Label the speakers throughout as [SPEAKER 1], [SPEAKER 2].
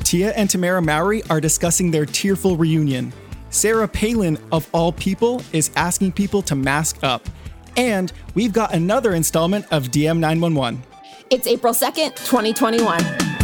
[SPEAKER 1] Tia and Tamara Mowry are discussing their tearful reunion. Sarah Palin, of all people, is asking people to mask up. And we've got another installment of DM 911.
[SPEAKER 2] It's April 2nd, 2021.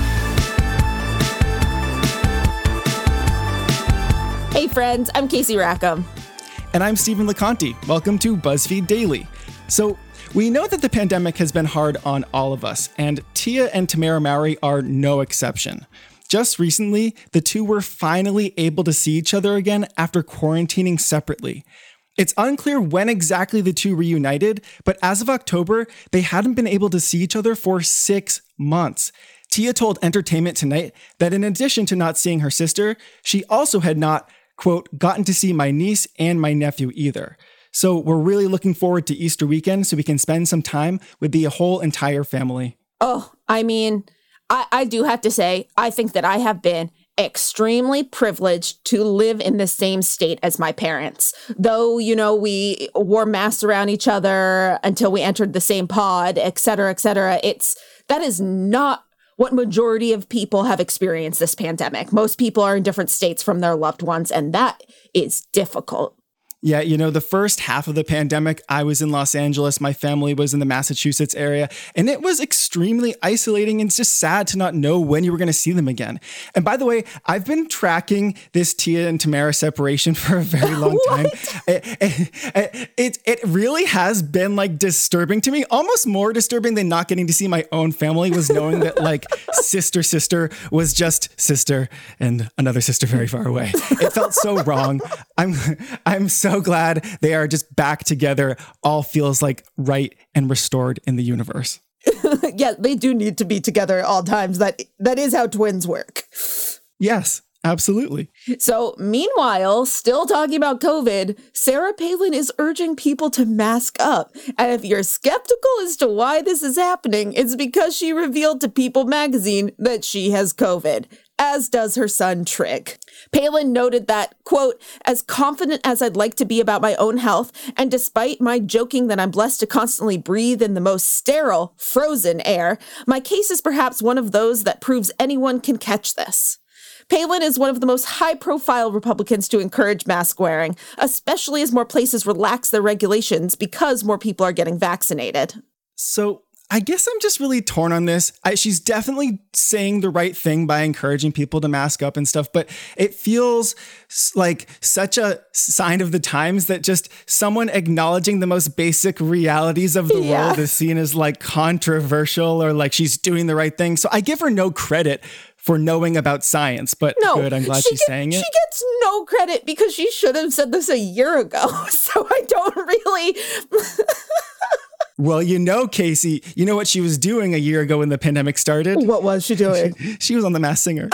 [SPEAKER 2] Hey friends, I'm Casey Rackham.
[SPEAKER 1] And I'm Stephen LeConte. Welcome to BuzzFeed Daily. So, we know that the pandemic has been hard on all of us, and Tia and Tamara Mowry are no exception. Just recently, the two were finally able to see each other again after quarantining separately. It's unclear when exactly the two reunited, but as of October, they hadn't been able to see each other for 6 months. Tia told Entertainment Tonight that in addition to not seeing her sister, she also had not, quote, gotten to see my niece and my nephew either. So we're really looking forward to Easter weekend so we can spend some time with the whole entire family.
[SPEAKER 2] Oh, I mean, I do have to say, I think that I have been extremely privileged to live in the same state as my parents. Though, you know, we wore masks around each other until we entered the same pod, et cetera, et cetera. That is not what majority of people have experienced this pandemic. Most people are in different states from their loved ones, and that is difficult.
[SPEAKER 1] Yeah, you know, the first half of the pandemic, I was in Los Angeles, my family was in the Massachusetts area, and it was extremely isolating and it's just sad to not know when you were going to see them again. And by the way, I've been tracking this Tia and Tamara separation for a very long time. It really has been like disturbing to me, almost more disturbing than not getting to see my own family was knowing that like sister was just sister and another sister very far away. It felt so wrong. I'm so glad they are just back together. All feels like right and restored in the universe.
[SPEAKER 2] Yeah, they do need to be together at all times. That is how twins work.
[SPEAKER 1] Yes, absolutely.
[SPEAKER 2] So meanwhile, still talking about COVID, Sarah Palin is urging people to mask up. And if you're skeptical as to why this is happening, it's because she revealed to People magazine that she has COVID, as does her son Trig. Palin noted that, quote, as confident as I'd like to be about my own health, and despite my joking that I'm blessed to constantly breathe in the most sterile, frozen air, my case is perhaps one of those that proves anyone can catch this. Palin is one of the most high-profile Republicans to encourage mask wearing, especially as more places relax their regulations because more people are getting vaccinated.
[SPEAKER 1] So I guess I'm just really torn on this. She's definitely saying the right thing by encouraging people to mask up and stuff, but it feels like such a sign of the times that just someone acknowledging the most basic realities of the world is seen as like controversial or like she's doing the right thing. So I give her no credit for knowing about science, but good, I'm glad she's saying it.
[SPEAKER 2] She gets no credit because she should have said this a year ago. So I don't really...
[SPEAKER 1] Well, you know, Casey, you know what she was doing a year ago when the pandemic started?
[SPEAKER 2] What was she doing?
[SPEAKER 1] She was on The Masked Singer.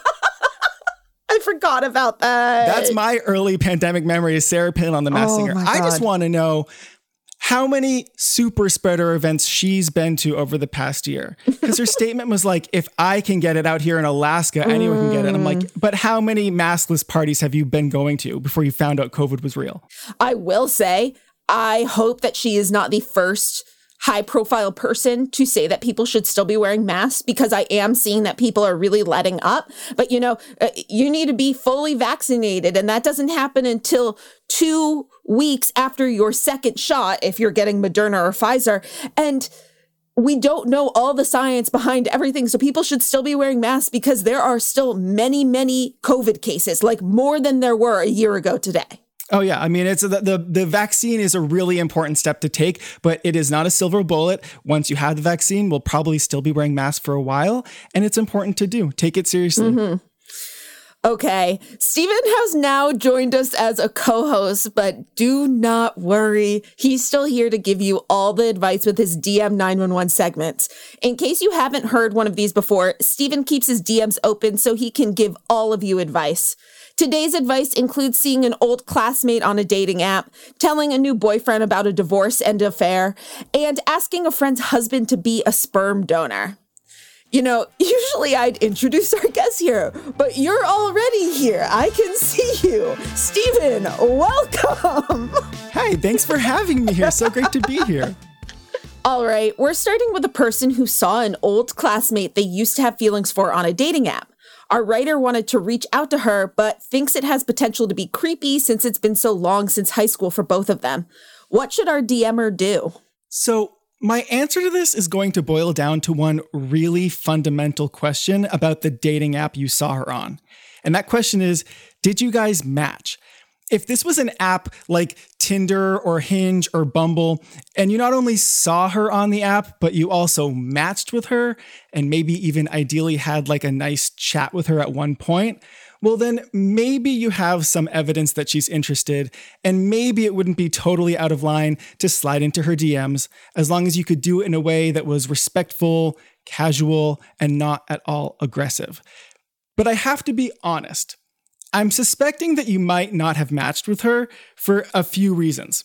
[SPEAKER 2] I forgot about that.
[SPEAKER 1] That's my early pandemic memory is Sarah Palin on The Masked Singer. I just want to know how many super spreader events she's been to over the past year. Because her statement was like, if I can get it out here in Alaska, anyone can get it. I'm like, but how many maskless parties have you been going to before you found out COVID was real?
[SPEAKER 2] I will say, I hope that she is not the first high-profile person to say that people should still be wearing masks, because I am seeing that people are really letting up. But, you know, you need to be fully vaccinated, and that doesn't happen until 2 weeks after your second shot, if you're getting Moderna or Pfizer. And we don't know all the science behind everything, so people should still be wearing masks because there are still many, many COVID cases, like more than there were a year ago today.
[SPEAKER 1] Oh, yeah. I mean, it's the vaccine is a really important step to take, but it is not a silver bullet. Once you have the vaccine, we'll probably still be wearing masks for a while, and it's important to do. Take it seriously.
[SPEAKER 2] Mm-hmm. Okay, Stephen has now joined us as a co-host, but do not worry. He's still here to give you all the advice with his DM 911 segments. In case you haven't heard one of these before, Stephen keeps his DMs open so he can give all of you advice. Today's advice includes seeing an old classmate on a dating app, telling a new boyfriend about a divorce and affair, and asking a friend's husband to be a sperm donor. You know, usually I'd introduce our guest here, but you're already here. I can see you. Stephen, welcome.
[SPEAKER 1] Hey, thanks for having me here. So great to be here.
[SPEAKER 2] All right, we're starting with a person who saw an old classmate they used to have feelings for on a dating app. Our writer wanted to reach out to her, but thinks it has potential to be creepy since it's been so long since high school for both of them. What should our DMer do?
[SPEAKER 1] So my answer to this is going to boil down to one really fundamental question about the dating app you saw her on. And that question is, did you guys match? If this was an app like Tinder or Hinge or Bumble, and you not only saw her on the app, but you also matched with her and maybe even ideally had like a nice chat with her at one point, well, then maybe you have some evidence that she's interested, and maybe it wouldn't be totally out of line to slide into her DMs as long as you could do it in a way that was respectful, casual, and not at all aggressive. But I have to be honest. I'm suspecting that you might not have matched with her for a few reasons.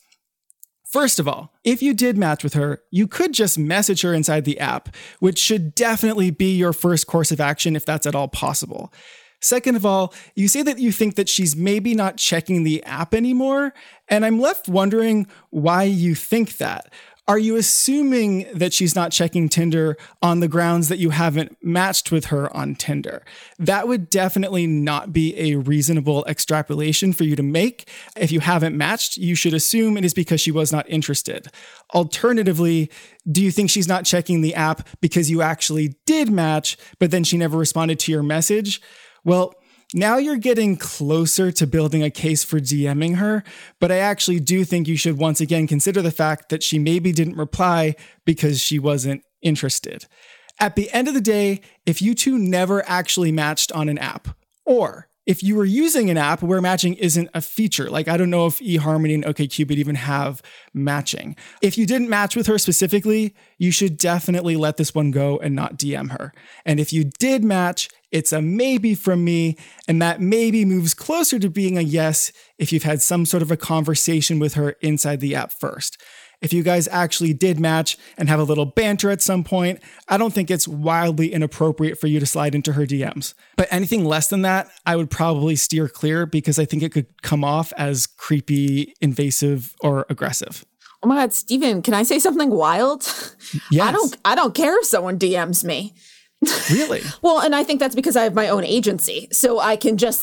[SPEAKER 1] First of all, if you did match with her, you could just message her inside the app, which should definitely be your first course of action if that's at all possible. Second of all, you say that you think that she's maybe not checking the app anymore, and I'm left wondering why you think that. Are you assuming that she's not checking Tinder on the grounds that you haven't matched with her on Tinder? That would definitely not be a reasonable extrapolation for you to make. If you haven't matched, you should assume it is because she was not interested. Alternatively, do you think she's not checking the app because you actually did match, but then she never responded to your message? Well, now you're getting closer to building a case for DMing her, but I actually do think you should once again consider the fact that she maybe didn't reply because she wasn't interested. At the end of the day, if you two never actually matched on an app, or if you were using an app where matching isn't a feature, like I don't know if eHarmony and OkCupid even have matching. If you didn't match with her specifically, you should definitely let this one go and not DM her. And if you did match, it's a maybe from me, and that maybe moves closer to being a yes if you've had some sort of a conversation with her inside the app first. If you guys actually did match and have a little banter at some point, I don't think it's wildly inappropriate for you to slide into her DMs. But anything less than that, I would probably steer clear because I think it could come off as creepy, invasive, or aggressive.
[SPEAKER 2] Oh my God, Steven, can I say something wild?
[SPEAKER 1] Yes.
[SPEAKER 2] I don't care if someone DMs me.
[SPEAKER 1] Really?
[SPEAKER 2] Well, and I think that's because I have my own agency. So I can just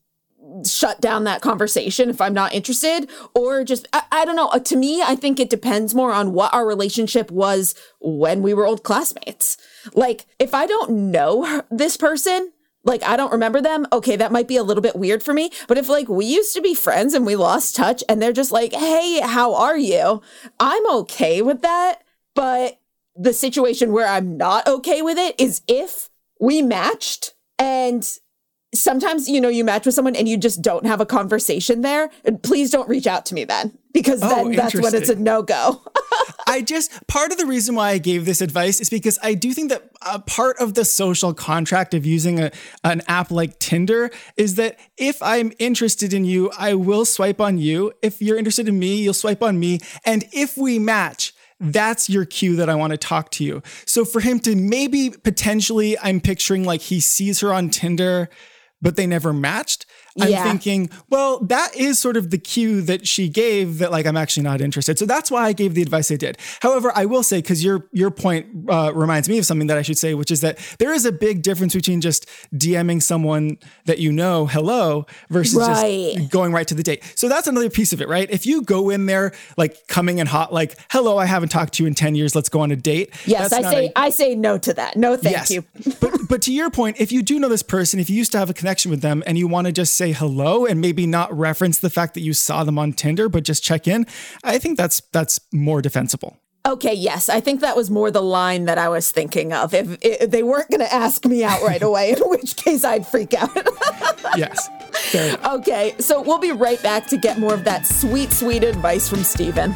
[SPEAKER 2] shut down that conversation if I'm not interested, or just, I don't know. To me, I think it depends more on what our relationship was when we were old classmates. Like, if I don't know this person, I don't remember them, okay, that might be a little bit weird for me. But if we used to be friends and we lost touch and they're just like, hey, how are you? I'm okay with that. But the situation where I'm not okay with it is if we matched and sometimes, you match with someone and you just don't have a conversation there. And please don't reach out to me then, because then that's when it's a no-go.
[SPEAKER 1] Part of the reason why I gave this advice is because I do think that a part of the social contract of using an app like Tinder is that if I'm interested in you, I will swipe on you. If you're interested in me, you'll swipe on me. And if we match, that's your cue that I want to talk to you. So for him to maybe potentially, I'm picturing he sees her on Tinder, but they never matched. I'm thinking, well, that is sort of the cue that she gave that I'm actually not interested. So that's why I gave the advice I did. However, I will say, because your point reminds me of something that I should say, which is that there is a big difference between just DMing someone that you know, hello, versus just going right to the date. So that's another piece of it, right? If you go in there coming in hot, hello, I haven't talked to you in 10 years, let's go on a date.
[SPEAKER 2] Yes, I say no to that. No, thank you.
[SPEAKER 1] But to your point, if you do know this person, if you used to have a connection with them and you want to just say hello and maybe not reference the fact that you saw them on Tinder, but just check in, I think that's more defensible.
[SPEAKER 2] Okay, yes. I think that was more the line that I was thinking of. If they weren't going to ask me out right away, in which case I'd freak out.
[SPEAKER 1] Yes. Fair enough.
[SPEAKER 2] Okay, so we'll be right back to get more of that sweet, sweet advice from Steven.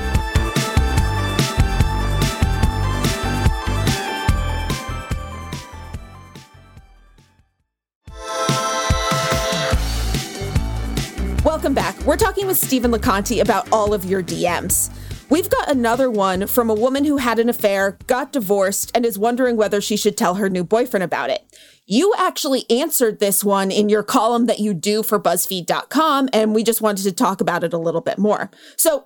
[SPEAKER 2] Welcome back. We're talking with Steven LeConte about all of your DMs. We've got another one from a woman who had an affair, got divorced, and is wondering whether she should tell her new boyfriend about it. You actually answered this one in your column that you do for BuzzFeed.com, and we just wanted to talk about it a little bit more. So,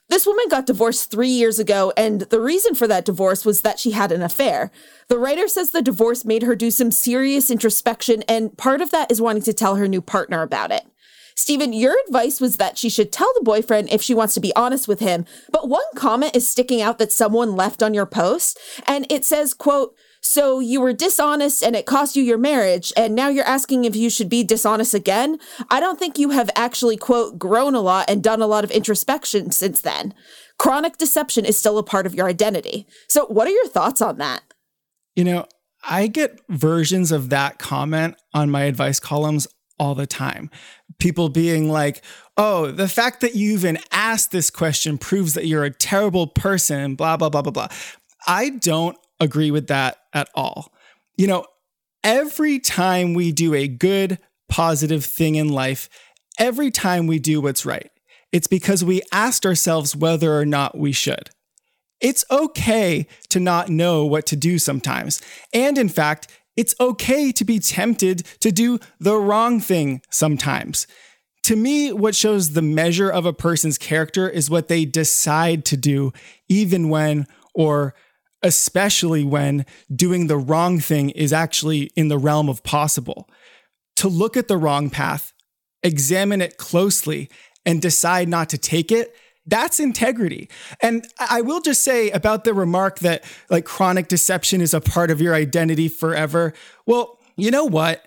[SPEAKER 2] This woman got divorced 3 years ago, and the reason for that divorce was that she had an affair. The writer says the divorce made her do some serious introspection, and part of that is wanting to tell her new partner about it. Stephen, your advice was that she should tell the boyfriend if she wants to be honest with him, but one comment is sticking out that someone left on your post, and it says, quote, "So you were dishonest and it cost you your marriage, and now you're asking if you should be dishonest again? I don't think you have actually, quote, grown a lot and done a lot of introspection since then. Chronic deception is still a part of your identity." So what are your thoughts on that?
[SPEAKER 1] You know, I get versions of that comment on my advice columns all the time. People being like, "Oh, the fact that you even asked this question proves that you're a terrible person, blah, blah, blah, blah, blah." I don't agree with that at all. You know, every time we do a good, positive thing in life, every time we do what's right, it's because we asked ourselves whether or not we should. It's okay to not know what to do sometimes. And in fact, it's okay to be tempted to do the wrong thing sometimes. To me, what shows the measure of a person's character is what they decide to do, even when, or especially when, doing the wrong thing is actually in the realm of possible. To look at the wrong path, examine it closely, and decide not to take it, that's integrity. And I will just say about the remark that like chronic deception is a part of your identity forever. Well, you know what?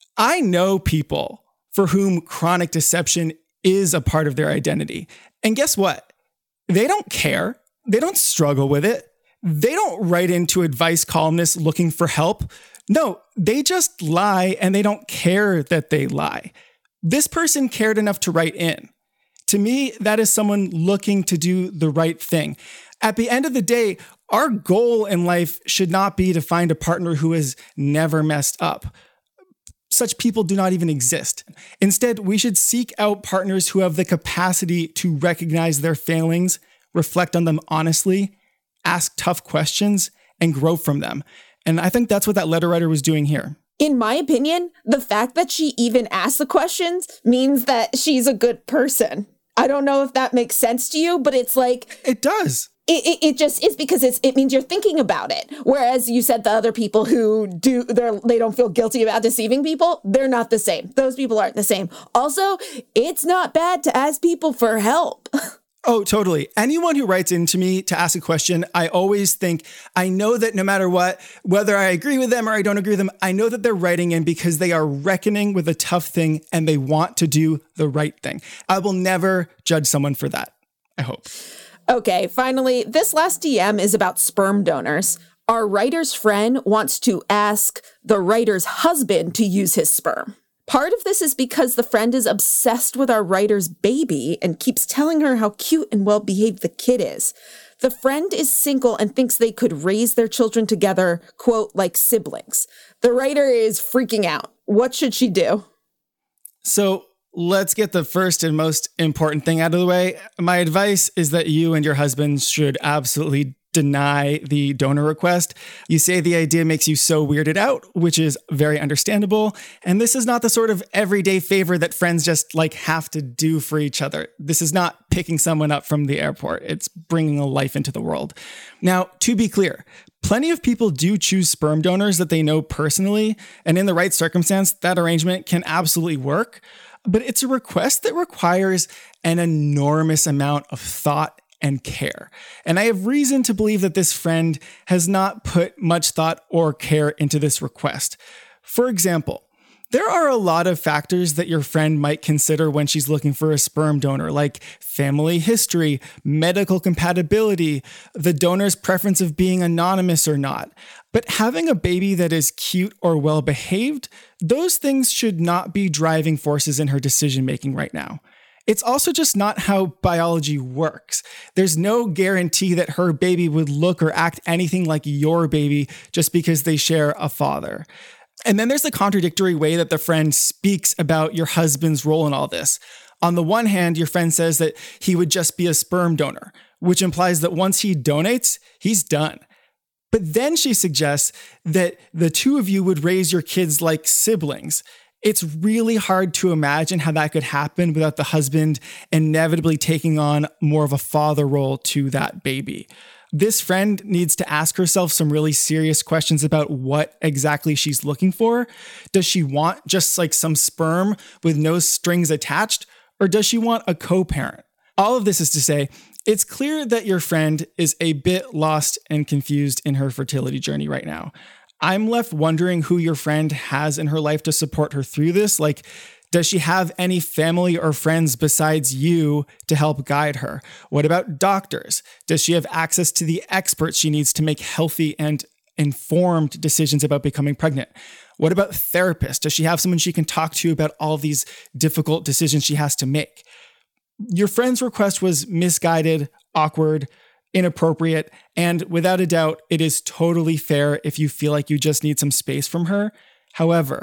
[SPEAKER 1] I know people for whom chronic deception is a part of their identity. And guess what? They don't care. They don't struggle with it. They don't write into advice columnists looking for help. No, they just lie and they don't care that they lie. This person cared enough to write in. To me, that is someone looking to do the right thing. At the end of the day, our goal in life should not be to find a partner who has never messed up. Such people do not even exist. Instead, we should seek out partners who have the capacity to recognize their failings, reflect on them honestly, ask tough questions, and grow from them. And I think that's what that letter writer was doing here.
[SPEAKER 2] In my opinion, the fact that she even asked the questions means that she's a good person. I don't know if that makes sense to you, but it's like...
[SPEAKER 1] It does.
[SPEAKER 2] It just is because it means you're thinking about it. Whereas you said the other people who they don't feel guilty about deceiving people, they're not the same. Those people aren't the same. Also, it's not bad to ask people for help.
[SPEAKER 1] Oh, totally. Anyone who writes into me to ask a question, I always think, I know that no matter what, whether I agree with them or I don't agree with them, I know that they're writing in because they are reckoning with a tough thing and they want to do the right thing. I will never judge someone for that, I hope.
[SPEAKER 2] Okay, finally, this last DM is about sperm donors. Our writer's friend wants to ask the writer's husband to use his sperm. Part of this is because the friend is obsessed with our writer's baby and keeps telling her how cute and well-behaved the kid is. The friend is single and thinks they could raise their children together, quote, like siblings. The writer is freaking out. What should she do?
[SPEAKER 1] So let's get the first and most important thing out of the way. My advice is that you and your husband should absolutely deny the donor request. You say the idea makes you so weirded out, which is very understandable. And this is not the sort of everyday favor that friends just like have to do for each other. This is not picking someone up from the airport. It's bringing a life into the world. Now, to be clear, plenty of people do choose sperm donors that they know personally. And in the right circumstance, that arrangement can absolutely work. But it's a request that requires an enormous amount of thought and care. And I have reason to believe that this friend has not put much thought or care into this request. For example, there are a lot of factors that your friend might consider when she's looking for a sperm donor, like family history, medical compatibility, the donor's preference of being anonymous or not. But having a baby that is cute or well-behaved, those things should not be driving forces in her decision-making right now. It's also just not how biology works. There's no guarantee that her baby would look or act anything like your baby just because they share a father. And then there's the contradictory way that the friend speaks about your husband's role in all this. On the one hand, your friend says that he would just be a sperm donor, which implies that once he donates, he's done. But then she suggests that the two of you would raise your kids like siblings. It's really hard to imagine how that could happen without the husband inevitably taking on more of a father role to that baby. This friend needs to ask herself some really serious questions about what exactly she's looking for. Does she want just like some sperm with no strings attached, or does she want a co-parent? All of this is to say, it's clear that your friend is a bit lost and confused in her fertility journey right now. I'm left wondering who your friend has in her life to support her through this. Like, does she have any family or friends besides you to help guide her? What about doctors? Does she have access to the experts she needs to make healthy and informed decisions about becoming pregnant? What about therapists? Does she have someone she can talk to about all of these difficult decisions she has to make? Your friend's request was misguided, awkward, inappropriate, and without a doubt, it is totally fair if you feel like you just need some space from her. However,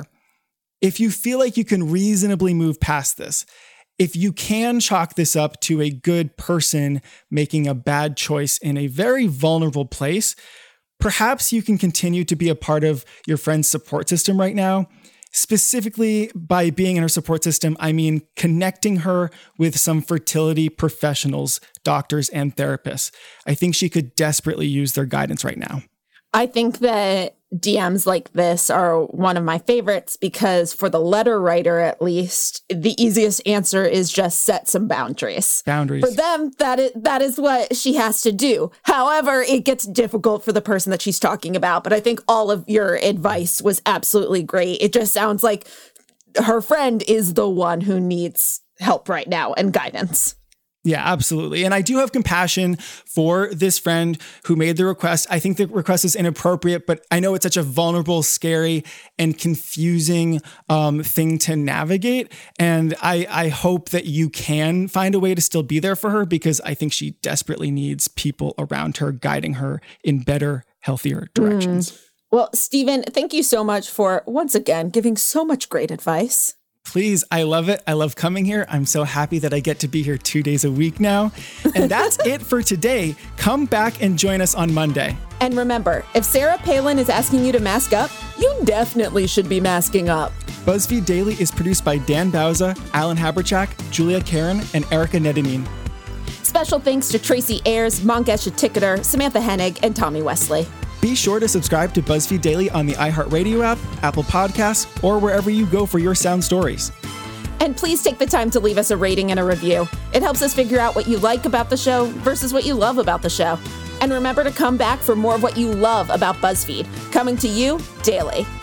[SPEAKER 1] if you feel like you can reasonably move past this, if you can chalk this up to a good person making a bad choice in a very vulnerable place, perhaps you can continue to be a part of your friend's support system right now. Specifically, by being in her support system, I mean connecting her with some fertility professionals, doctors, and therapists. I think she could desperately use their guidance right now.
[SPEAKER 2] I think that DMs like this are one of my favorites because for the letter writer, at least, the easiest answer is just set some boundaries. For them, that is what she has to do. However, it gets difficult for the person that she's talking about. But I think all of your advice was absolutely great. It just sounds like her friend is the one who needs help right now and guidance.
[SPEAKER 1] Yeah, absolutely. And I do have compassion for this friend who made the request. I think the request is inappropriate, but I know it's such a vulnerable, scary, and confusing thing to navigate. And I hope that you can find a way to still be there for her because I think she desperately needs people around her guiding her in better, healthier directions.
[SPEAKER 2] Well, Stephen, thank you so much for, once again, giving so much great advice.
[SPEAKER 1] Please, I love it. I love coming here. I'm so happy that I get to be here 2 days a week now. And that's it for today. Come back and join us on Monday.
[SPEAKER 2] And remember, if Sarah Palin is asking you to mask up, you definitely should be masking up.
[SPEAKER 1] BuzzFeed Daily is produced by Dan Bauza, Alan Haberchak, Julia Karen, and Erica Nedinin.
[SPEAKER 2] Special thanks to Tracy Ayers, Mangesh Tikader, Samantha Hennig, and Tommy Wesley.
[SPEAKER 1] Be sure to subscribe to BuzzFeed Daily on the iHeartRadio app, Apple Podcasts, or wherever you go for your sound stories.
[SPEAKER 2] And please take the time to leave us a rating and a review. It helps us figure out what you like about the show versus what you love about the show. And remember to come back for more of what you love about BuzzFeed, coming to you daily.